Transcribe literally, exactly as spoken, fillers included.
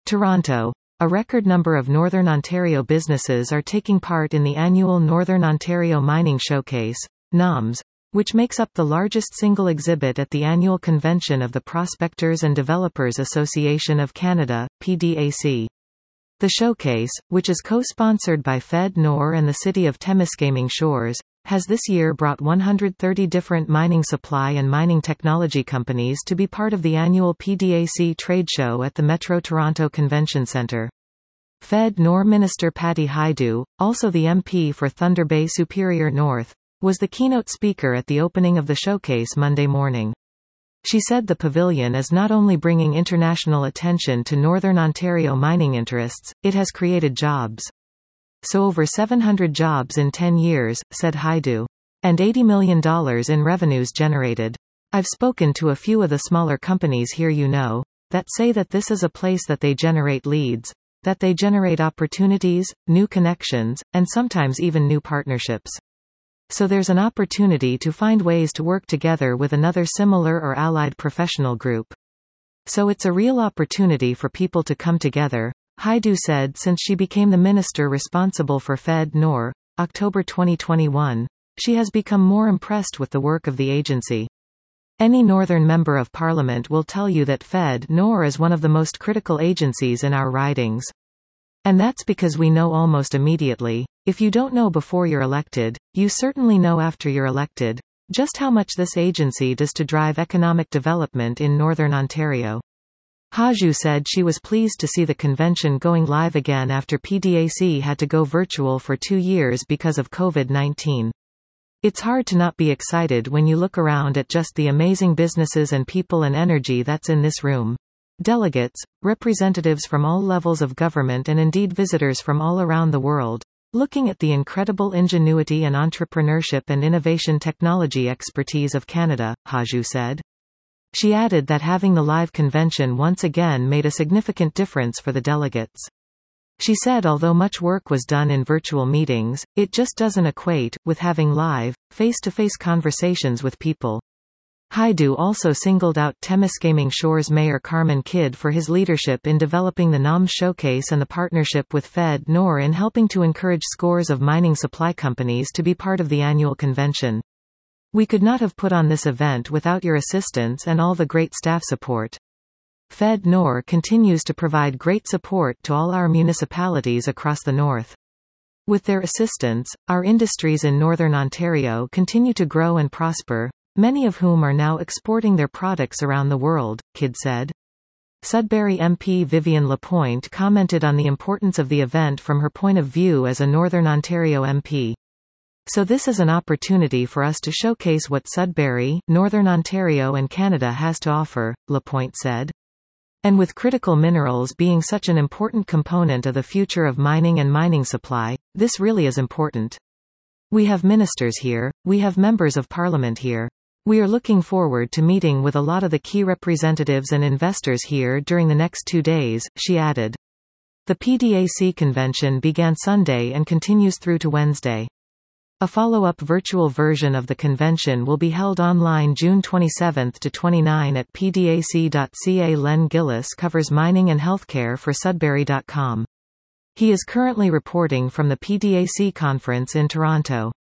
Toronto. A record number of Northern Ontario businesses are taking part in the annual Northern Ontario Mining Showcase, NOMS, which makes up the largest single exhibit at the annual convention of the Prospectors and Developers Association of Canada, P D A C. The showcase, which is co-sponsored by Fed Nor and the City of Temiskaming Shores, has this year brought one hundred thirty different mining supply and mining technology companies to be part of the annual P D A C trade show at the Metro Toronto Convention Centre. Fed Nor Minister Patty Hajdu, also the M P for Thunder Bay Superior North, was the keynote speaker at the opening of the showcase Monday morning. She said the pavilion is not only bringing international attention to Northern Ontario mining interests, it has created jobs. So over seven hundred jobs in ten years, said Hajdu. And eighty million dollars in revenues generated. I've spoken to a few of the smaller companies here you know, that say that this is a place that they generate leads, that they generate opportunities, new connections, and sometimes even new partnerships. So there's an opportunity to find ways to work together with another similar or allied professional group. So it's a real opportunity for people to come together, Hajdu said since she became the minister responsible for Fed Nor, October twenty twenty-one, she has become more impressed with the work of the agency. Any Northern Member of Parliament will tell you that Fed Nor is one of the most critical agencies in our ridings. And that's because we know almost immediately, if you don't know before you're elected, you certainly know after you're elected, just how much this agency does to drive economic development in Northern Ontario. Hajdu said she was pleased to see the convention going live again after P D A C had to go virtual for two years because of COVID nineteen. It's hard to not be excited when you look around at just the amazing businesses and people and energy that's in this room. Delegates, representatives from all levels of government and indeed visitors from all around the world, looking at the incredible ingenuity and entrepreneurship and innovation technology expertise of Canada, Hajdu said. She added that having the live convention once again made a significant difference for the delegates. She said although much work was done in virtual meetings, it just doesn't equate with having live, face-to-face conversations with people. Hajdu also singled out Temiskaming Shores Mayor Carmen Kidd for his leadership in developing the NOMS showcase and the partnership with Fed Nor in helping to encourage scores of mining supply companies to be part of the annual convention. We could not have put on this event without your assistance and all the great staff support. Fed Nor continues to provide great support to all our municipalities across the north. With their assistance, our industries in Northern Ontario continue to grow and prosper, many of whom are now exporting their products around the world, Kidd said. Sudbury M P Vivian Lapointe commented on the importance of the event from her point of view as a Northern Ontario M P. So this is an opportunity for us to showcase what Sudbury, Northern Ontario and Canada has to offer, Lapointe said. And with critical minerals being such an important component of the future of mining and mining supply, this really is important. We have ministers here, we have members of parliament here. We are looking forward to meeting with a lot of the key representatives and investors here during the next two days, she added. The P D A C convention began Sunday and continues through to Wednesday. A follow-up virtual version of the convention will be held online June twenty-seventh to twenty-ninth at p d a c dot c a. Len Gillis covers mining and healthcare for Sudbury dot com. He is currently reporting from the P D A C conference in Toronto.